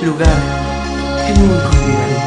lugar que nunca olvidaré.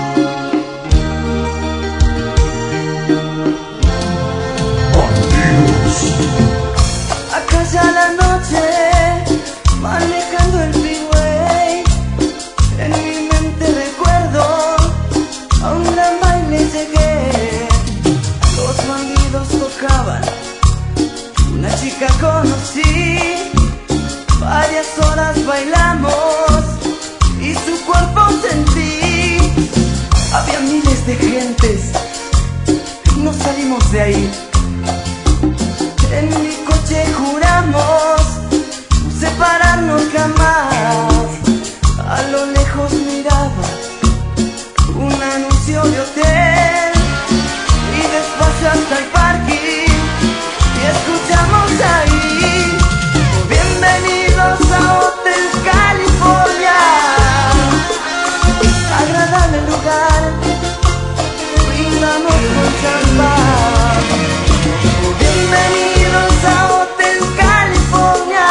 Acalla la noche, manejando el freeway. En mi mente recuerdo, a un gran baile llegué. Los bandidos tocaban, una chica conocí. Varias horas bailamos y su cuerpo sentí. Había miles de gentes, no salimos de ahí. En mi coche juramos no separarnos jamás. A lo lejos miraba un anuncio de hotel y despacio hasta el parking y escuchamos ahí: bienvenidos a Hotel California. Agradable lugar, brindamos con champán. Bienvenidos a Hotel California.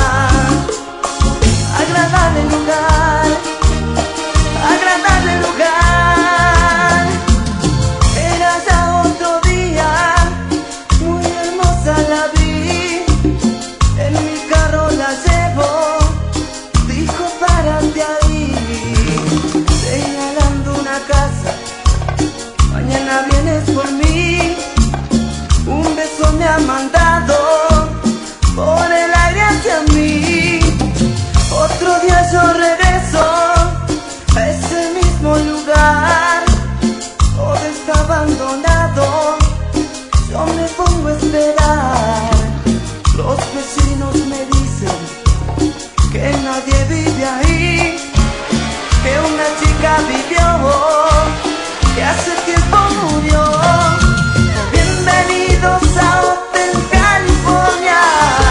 Agradable lugar, agradable lugar. Era ya otro día, muy hermosa la vi. En mi carro la llevo, dijo párate ahí, señalando una casa. Mañana vienes por mí. Un beso me ha mandado por el aire hacia mí. Otro día yo regreso a ese mismo lugar. Todo está abandonado, yo me pongo a esperar. Los vecinos me dicen que nadie vive ahí, que una chica vivió, que hace tiempo murió. Bienvenidos a Hotel California.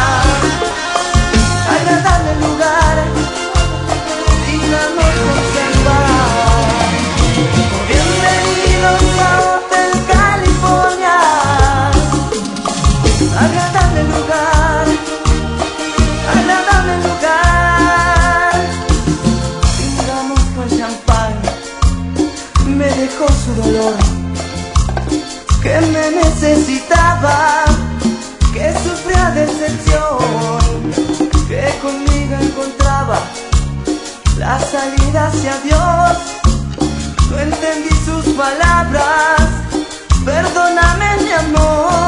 Agradable lugar, dignamos conservar. Bienvenidos a Hotel California. Agradable lugar, agradable lugar. Brindamos con champán, me dejó su dolor, que me necesitaba, que sufría decepción, que conmigo encontraba la salida hacia Dios. No entendí sus palabras, perdóname mi amor.